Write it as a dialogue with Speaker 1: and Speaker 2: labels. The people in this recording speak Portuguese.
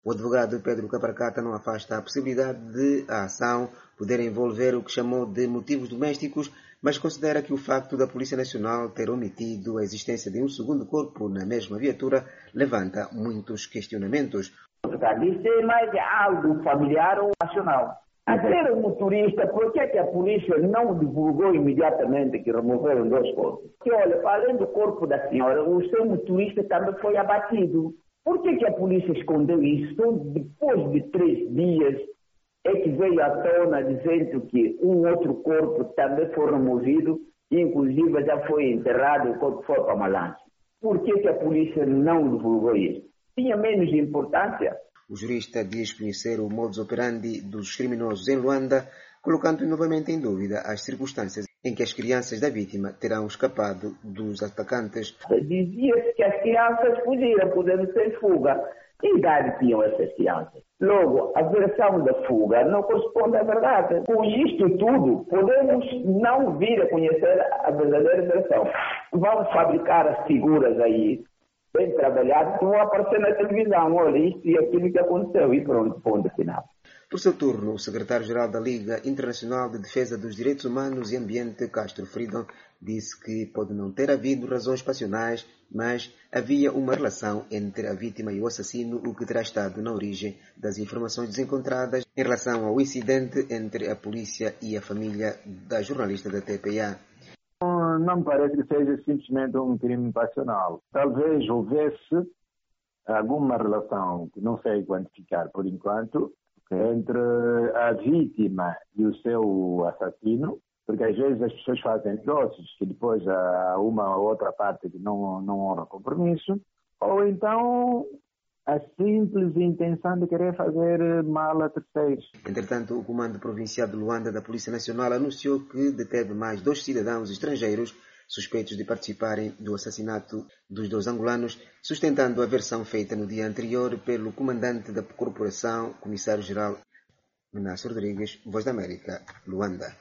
Speaker 1: O advogado Pedro Cabracata não afasta a possibilidade de a ação poder envolver o que chamou de motivos domésticos, mas considera que o facto da Polícia Nacional ter omitido a existência de um segundo corpo na mesma viatura levanta muitos questionamentos.
Speaker 2: Isto é mais algo familiar ou nacional. A ser um motorista, por que a polícia não divulgou imediatamente que removeram 2 corpos? Que olha, além do corpo da senhora, o seu motorista também foi abatido. Por que a polícia escondeu isso? Então, depois de 3 dias, é que veio à tona dizendo que um outro corpo também foi removido, inclusive já foi enterrado, o corpo foi para Malange. Por que a polícia não divulgou isso? Tinha menos importância.
Speaker 1: O jurista diz conhecer o modus operandi dos criminosos em Luanda, colocando novamente em dúvida as circunstâncias em que as crianças da vítima terão escapado dos atacantes.
Speaker 2: Dizia-se que as crianças fugiram, podendo ser fuga. Que idade tinham essas crianças? Logo, a versão da fuga não corresponde à verdade. Com isto tudo, podemos não vir a conhecer a verdadeira versão. Vamos fabricar as figuras aí, bem trabalhadas, que vão aparecer na televisão. Olha, isto e aquilo que aconteceu, e pronto, ponto final.
Speaker 1: Por seu turno, o secretário-geral da Liga Internacional de Defesa dos Direitos Humanos e Ambiente, Castro Freedom, disse que pode não ter havido razões passionais, mas havia uma relação entre a vítima e o assassino, o que terá estado na origem das informações desencontradas em relação ao incidente entre a polícia e a família da jornalista da TPA.
Speaker 3: Não me parece que seja simplesmente um crime passional. Talvez houvesse alguma relação, que não sei quantificar por enquanto, entre a vítima e o seu assassino, porque às vezes as pessoas fazem negócios que depois há uma ou outra parte que não honra compromisso, ou então a simples intenção de querer fazer mal a terceiros.
Speaker 1: Entretanto, o Comando Provincial de Luanda da Polícia Nacional anunciou que deteve mais 2 cidadãos estrangeiros suspeitos de participarem do assassinato dos 2 angolanos, sustentando a versão feita no dia anterior pelo comandante da corporação, comissário-geral Inácio Rodrigues, Voz da América, Luanda.